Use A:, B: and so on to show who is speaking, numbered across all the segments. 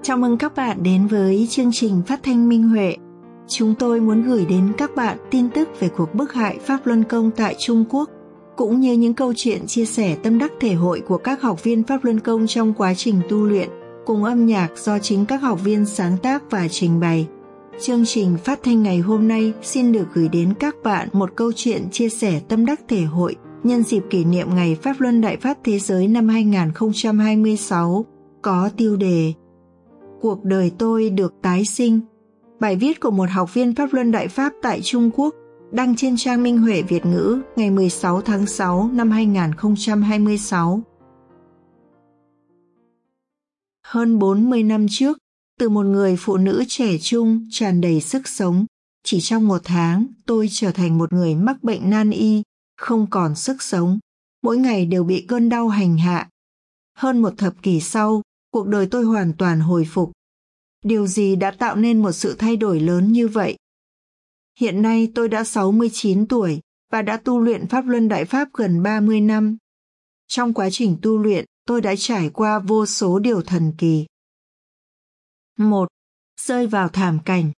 A: Chào mừng các bạn đến với chương trình phát thanh Minh Huệ. Chúng tôi muốn gửi đến các bạn tin tức về cuộc bức hại Pháp Luân Công tại Trung Quốc, cũng như những câu chuyện chia sẻ tâm đắc thể hội của các học viên Pháp Luân Công trong quá trình tu luyện, cùng âm nhạc do chính các học viên sáng tác và trình bày. Chương trình phát thanh ngày hôm nay xin được gửi đến các bạn một câu chuyện chia sẻ tâm đắc thể hội nhân dịp kỷ niệm Ngày Pháp Luân Đại Pháp Thế Giới năm 2026, có tiêu đề Cuộc đời tôi được tái sinh. Bài viết của một học viên Pháp Luân Đại Pháp tại Trung Quốc đăng trên trang Minh Huệ Việt ngữ ngày 16 tháng 6 năm 2026. Hơn 40 năm trước, từ một người phụ nữ trẻ trung tràn đầy sức sống, chỉ trong 1 tháng tôi trở thành một người mắc bệnh nan y, không còn sức sống, mỗi ngày đều bị cơn đau hành hạ. Hơn 1 thập kỷ sau, cuộc đời tôi hoàn toàn hồi phục. Điều gì đã tạo nên một sự thay đổi lớn như vậy? Hiện nay tôi đã 69 tuổi và đã tu luyện Pháp Luân Đại Pháp gần 30 năm. Trong quá trình tu luyện, tôi đã trải qua vô số điều thần kỳ. 1. Rơi vào thảm cảnh.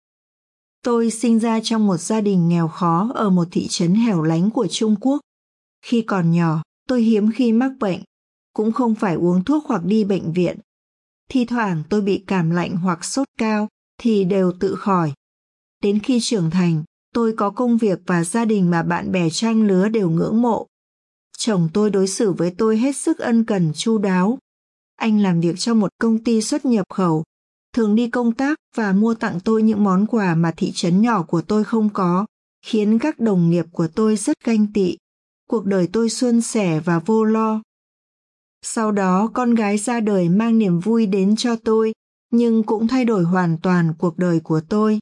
A: Tôi sinh ra trong một gia đình nghèo khó ở một thị trấn hẻo lánh của Trung Quốc. Khi còn nhỏ, tôi hiếm khi mắc bệnh, cũng không phải uống thuốc hoặc đi bệnh viện. Thi thoảng tôi bị cảm lạnh hoặc sốt cao thì đều tự khỏi. Đến khi trưởng thành, tôi có công việc và gia đình mà bạn bè trang lứa đều ngưỡng mộ. Chồng tôi đối xử với tôi hết sức ân cần chu đáo. Anh làm việc trong một công ty xuất nhập khẩu, thường đi công tác và mua tặng tôi những món quà mà thị trấn nhỏ của tôi không có, khiến các đồng nghiệp của tôi rất ganh tị. Cuộc đời tôi suôn sẻ và vô lo. Sau đó con gái ra đời mang niềm vui đến cho tôi, nhưng cũng thay đổi hoàn toàn cuộc đời của tôi.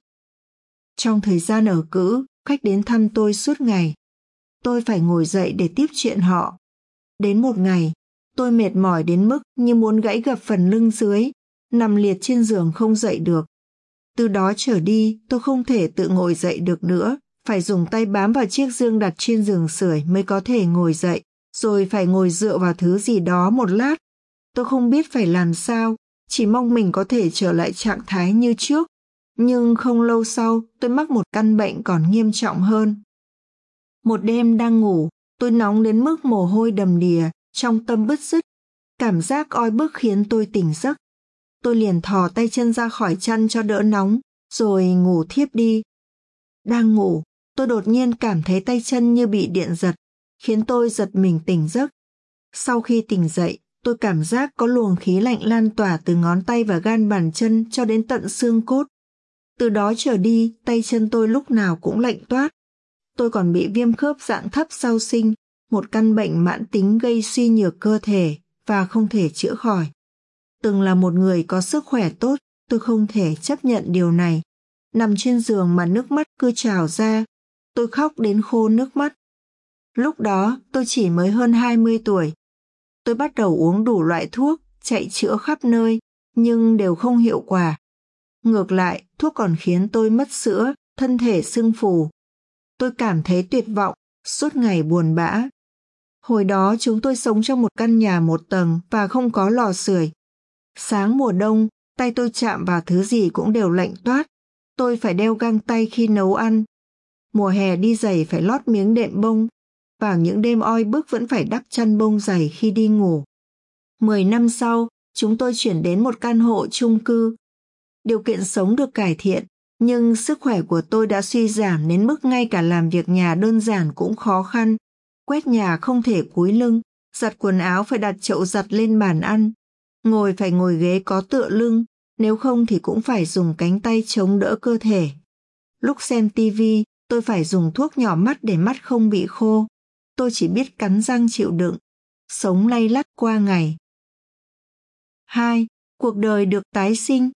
A: Trong thời gian ở cữ, khách đến thăm tôi suốt ngày. Tôi phải ngồi dậy để tiếp chuyện họ. Đến một ngày, tôi mệt mỏi đến mức như muốn gãy gập phần lưng dưới, nằm liệt trên giường không dậy được. Từ đó trở đi, tôi không thể tự ngồi dậy được nữa, phải dùng tay bám vào chiếc giường đặt trên giường sưởi mới có thể ngồi dậy, rồi phải ngồi dựa vào thứ gì đó một lát. Tôi không biết phải làm sao, chỉ mong mình có thể trở lại trạng thái như trước. Nhưng không lâu sau, tôi mắc một căn bệnh còn nghiêm trọng hơn. Một đêm đang ngủ, tôi nóng đến mức mồ hôi đầm đìa, trong tâm bứt rứt. Cảm giác oi bức khiến tôi tỉnh giấc. Tôi liền thò tay chân ra khỏi chăn cho đỡ nóng, rồi ngủ thiếp đi. Đang ngủ, tôi đột nhiên cảm thấy tay chân như bị điện giật, khiến tôi giật mình tỉnh giấc. Sau khi tỉnh dậy, tôi cảm giác có luồng khí lạnh lan tỏa từ ngón tay và gan bàn chân cho đến tận xương cốt. Từ đó trở đi, tay chân tôi lúc nào cũng lạnh toát. Tôi còn bị viêm khớp dạng thấp sau sinh, một căn bệnh mãn tính gây suy nhược cơ thể và không thể chữa khỏi. Từng là một người có sức khỏe tốt, tôi không thể chấp nhận điều này. Nằm trên giường mà nước mắt cứ trào ra, tôi khóc đến khô nước mắt. Lúc đó tôi chỉ mới hơn 20 tuổi. Tôi bắt đầu uống đủ loại thuốc, chạy chữa khắp nơi, nhưng đều không hiệu quả. Ngược lại, thuốc còn khiến tôi mất sữa, thân thể sưng phù. Tôi cảm thấy tuyệt vọng, suốt ngày buồn bã. Hồi đó chúng tôi sống trong một căn nhà 1 tầng và không có lò sưởi. Sáng mùa đông, tay tôi chạm vào thứ gì cũng đều lạnh toát. Tôi phải đeo găng tay khi nấu ăn. Mùa hè đi giày phải lót miếng đệm bông. Vào những đêm oi bức vẫn phải đắp chăn bông dày khi đi ngủ. 10 năm sau, chúng tôi chuyển đến một căn hộ chung cư. Điều kiện sống được cải thiện, nhưng sức khỏe của tôi đã suy giảm đến mức ngay cả làm việc nhà đơn giản cũng khó khăn. Quét nhà không thể cúi lưng, giặt quần áo phải đặt chậu giặt lên bàn ăn. Ngồi phải ngồi ghế có tựa lưng, nếu không thì cũng phải dùng cánh tay chống đỡ cơ thể. Lúc xem tivi, tôi phải dùng thuốc nhỏ mắt để mắt không bị khô. Tôi chỉ biết cắn răng chịu đựng, sống lay lắt qua ngày. 2. Cuộc đời được tái sinh.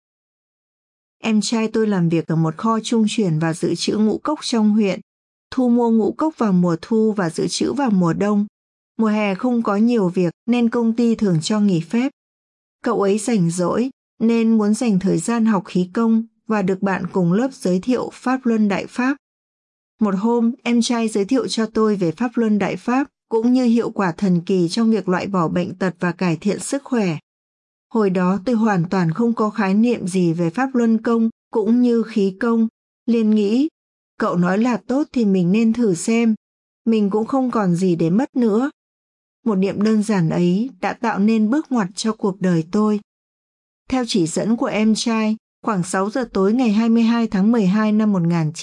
A: Em trai tôi làm việc ở một kho trung chuyển và dự trữ ngũ cốc trong huyện, thu mua ngũ cốc vào mùa thu và dự trữ vào mùa đông. Mùa hè không có nhiều việc nên công ty thường cho nghỉ phép. Cậu ấy rảnh rỗi nên muốn dành thời gian học khí công và được bạn cùng lớp giới thiệu Pháp Luân Đại Pháp. Một hôm, em trai giới thiệu cho tôi về Pháp Luân Đại Pháp cũng như hiệu quả thần kỳ trong việc loại bỏ bệnh tật và cải thiện sức khỏe. Hồi đó tôi hoàn toàn không có khái niệm gì về pháp luân công cũng như khí công, liền nghĩ, cậu nói là tốt thì mình nên thử xem, mình cũng không còn gì để mất nữa. Một niệm đơn giản ấy đã tạo nên bước ngoặt cho cuộc đời tôi. Theo chỉ dẫn của em trai, khoảng 6 giờ tối ngày 22 tháng 12 năm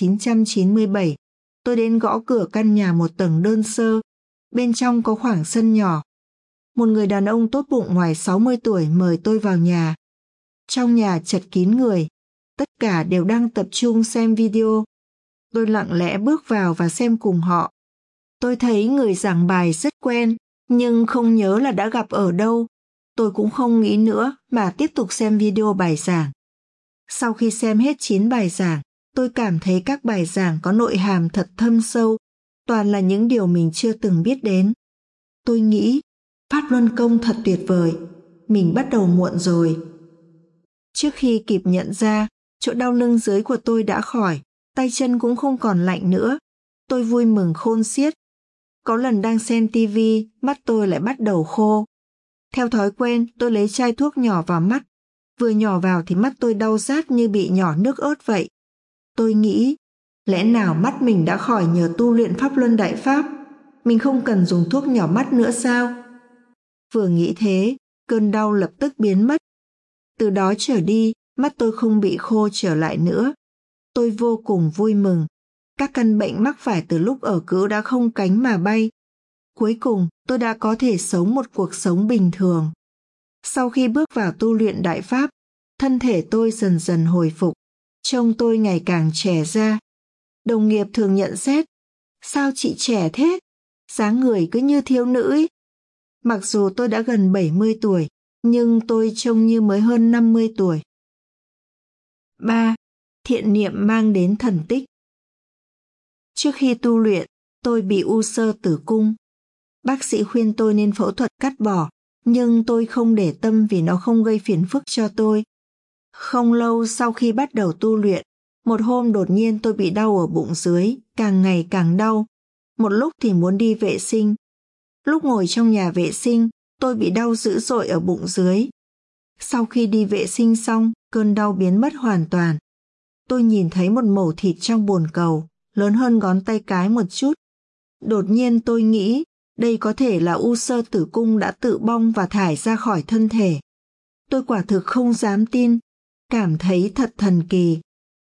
A: 1997, tôi đến gõ cửa căn nhà một tầng đơn sơ. Bên trong có khoảng sân nhỏ. Một người đàn ông tốt bụng ngoài 60 tuổi mời tôi vào nhà. Trong nhà chật kín người, tất cả đều đang tập trung xem video. Tôi lặng lẽ bước vào và xem cùng họ. Tôi thấy người giảng bài rất quen, nhưng không nhớ là đã gặp ở đâu. Tôi cũng không nghĩ nữa mà tiếp tục xem video bài giảng. Sau khi xem hết 9 bài giảng, tôi cảm thấy các bài giảng có nội hàm thật thâm sâu, toàn là những điều mình chưa từng biết đến. Tôi nghĩ, Pháp Luân Công thật tuyệt vời, mình bắt đầu muộn rồi. Trước khi kịp nhận ra, chỗ đau lưng dưới của tôi đã khỏi, tay chân cũng không còn lạnh nữa. Tôi vui mừng khôn xiết. Có lần đang xem tivi, mắt tôi lại bắt đầu khô. Theo thói quen, tôi lấy chai thuốc nhỏ vào mắt. Vừa nhỏ vào thì mắt tôi đau rát như bị nhỏ nước ớt vậy. Tôi nghĩ, lẽ nào mắt mình đã khỏi nhờ tu luyện Pháp Luân Đại Pháp? Mình không cần dùng thuốc nhỏ mắt nữa sao? Vừa nghĩ thế, cơn đau lập tức biến mất. Từ đó trở đi, mắt tôi không bị khô trở lại nữa. Tôi vô cùng vui mừng. Các căn bệnh mắc phải từ lúc ở cữ đã không cánh mà bay. Cuối cùng, tôi đã có thể sống một cuộc sống bình thường. Sau khi bước vào tu luyện Đại Pháp, thân thể tôi dần dần hồi phục. Trông tôi ngày càng trẻ ra. Đồng nghiệp thường nhận xét, sao chị trẻ thế? Dáng người cứ như thiếu nữ ấy. Mặc dù tôi đã gần 70 tuổi, nhưng tôi trông như mới hơn 50 tuổi. 3. Thiện niệm mang đến thần tích. Trước khi tu luyện, tôi bị u xơ tử cung. Bác sĩ khuyên tôi nên phẫu thuật cắt bỏ, nhưng tôi không để tâm vì nó không gây phiền phức cho tôi. Không lâu sau khi bắt đầu tu luyện, một hôm đột nhiên tôi bị đau ở bụng dưới, càng ngày càng đau. Một lúc thì muốn đi vệ sinh. Lúc ngồi trong nhà vệ sinh, tôi bị đau dữ dội ở bụng dưới. Sau khi đi vệ sinh xong, cơn đau biến mất hoàn toàn. Tôi nhìn thấy một mẩu thịt trong bồn cầu, lớn hơn ngón tay cái một chút. Đột nhiên tôi nghĩ, đây có thể là u xơ tử cung đã tự bong và thải ra khỏi thân thể. Tôi quả thực không dám tin, cảm thấy thật thần kỳ.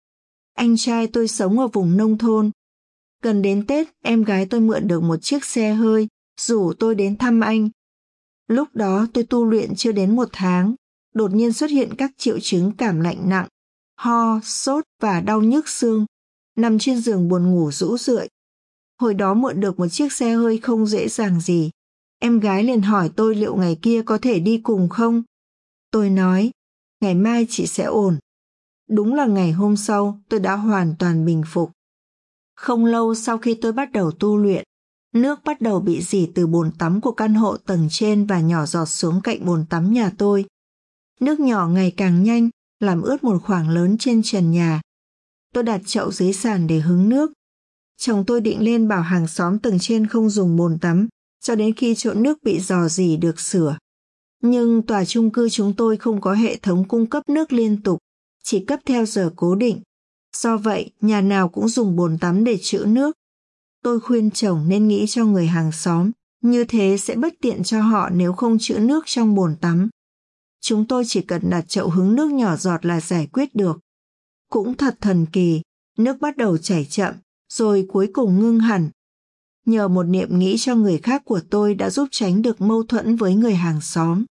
A: Anh trai tôi sống ở vùng nông thôn. Gần đến Tết, em gái tôi mượn được một chiếc xe hơi, rủ tôi đến thăm anh. Lúc đó tôi tu luyện chưa đến 1 tháng, đột nhiên xuất hiện các triệu chứng cảm lạnh nặng, ho, sốt và đau nhức xương, nằm trên giường buồn ngủ rũ rượi. Hồi đó mượn được một chiếc xe hơi không dễ dàng gì. Em gái liền hỏi tôi liệu ngày kia có thể đi cùng không? Tôi nói, ngày mai chị sẽ ổn. Đúng là ngày hôm sau tôi đã hoàn toàn bình phục. Không lâu sau khi tôi bắt đầu tu luyện, nước bắt đầu bị rỉ từ bồn tắm của căn hộ tầng trên và nhỏ giọt xuống cạnh bồn tắm nhà tôi. Nước nhỏ ngày càng nhanh, làm ướt một khoảng lớn trên trần nhà. Tôi đặt chậu dưới sàn để hứng nước. Chồng tôi định lên bảo hàng xóm tầng trên không dùng bồn tắm, cho đến khi chỗ nước bị rò rỉ được sửa. Nhưng tòa chung cư chúng tôi không có hệ thống cung cấp nước liên tục, chỉ cấp theo giờ cố định. Do vậy, nhà nào cũng dùng bồn tắm để trữ nước. Tôi khuyên chồng nên nghĩ cho người hàng xóm, như thế sẽ bất tiện cho họ nếu không trữ nước trong bồn tắm. Chúng tôi chỉ cần đặt chậu hứng nước nhỏ giọt là giải quyết được. Cũng thật thần kỳ, nước bắt đầu chảy chậm, rồi cuối cùng ngưng hẳn. Nhờ một niệm nghĩ cho người khác của tôi đã giúp tránh được mâu thuẫn với người hàng xóm.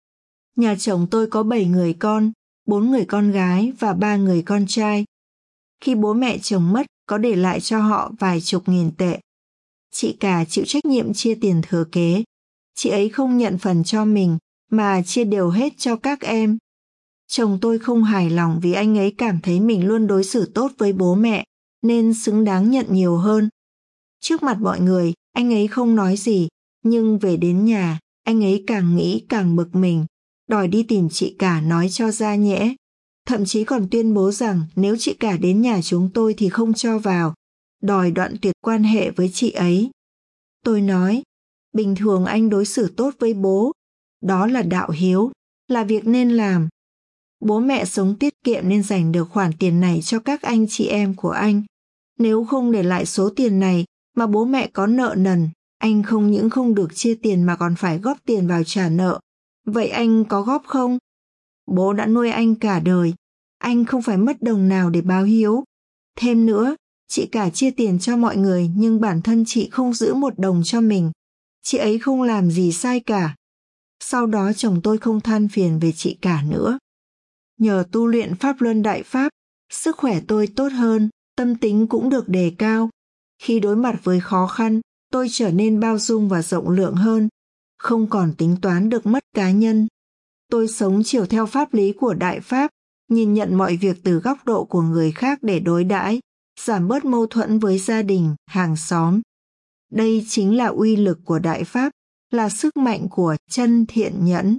A: Nhà chồng tôi có 7 người con, 4 người con gái và 3 người con trai. Khi bố mẹ chồng mất, có để lại cho họ vài chục nghìn tệ. Chị cả chịu trách nhiệm chia tiền thừa kế. Chị ấy không nhận phần cho mình, mà chia đều hết cho các em. Chồng tôi không hài lòng vì anh ấy cảm thấy mình luôn đối xử tốt với bố mẹ, nên xứng đáng nhận nhiều hơn. Trước mặt mọi người, anh ấy không nói gì, nhưng về đến nhà, anh ấy càng nghĩ càng bực mình, đòi đi tìm chị cả nói cho ra nhẽ. Thậm chí còn tuyên bố rằng nếu chị cả đến nhà chúng tôi thì không cho vào, đòi đoạn tuyệt quan hệ với chị ấy. Tôi nói, bình thường anh đối xử tốt với bố, đó là đạo hiếu, là việc nên làm. Bố mẹ sống tiết kiệm nên dành được khoản tiền này cho các anh chị em của anh. Nếu không để lại số tiền này mà bố mẹ có nợ nần, anh không những không được chia tiền mà còn phải góp tiền vào trả nợ. Vậy anh có góp không? Bố đã nuôi anh cả đời, anh không phải mất đồng nào để báo hiếu. Thêm nữa, chị cả chia tiền cho mọi người nhưng bản thân chị không giữ một đồng cho mình. Chị ấy không làm gì sai cả. Sau đó chồng tôi không than phiền về chị cả nữa. Nhờ tu luyện Pháp Luân Đại Pháp, sức khỏe tôi tốt hơn, tâm tính cũng được đề cao. Khi đối mặt với khó khăn, tôi trở nên bao dung và rộng lượng hơn, không còn tính toán được mất cá nhân. Tôi sống chiều theo pháp lý của Đại Pháp, nhìn nhận mọi việc từ góc độ của người khác để đối đãi, giảm bớt mâu thuẫn với gia đình, hàng xóm. Đây chính là uy lực của Đại Pháp, là sức mạnh của chân thiện nhẫn.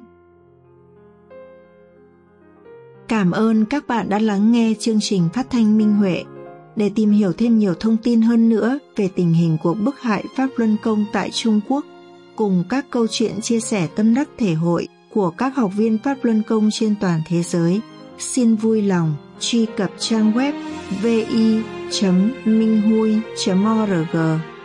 A: Cảm ơn các bạn đã lắng nghe chương trình phát thanh Minh Huệ. Để tìm hiểu thêm nhiều thông tin hơn nữa về tình hình cuộc bức hại Pháp Luân Công tại Trung Quốc, cùng các câu chuyện chia sẻ tâm đắc thể hội của các học viên Pháp Luân Công trên toàn thế giới, xin vui lòng truy cập trang web vi.minhui.org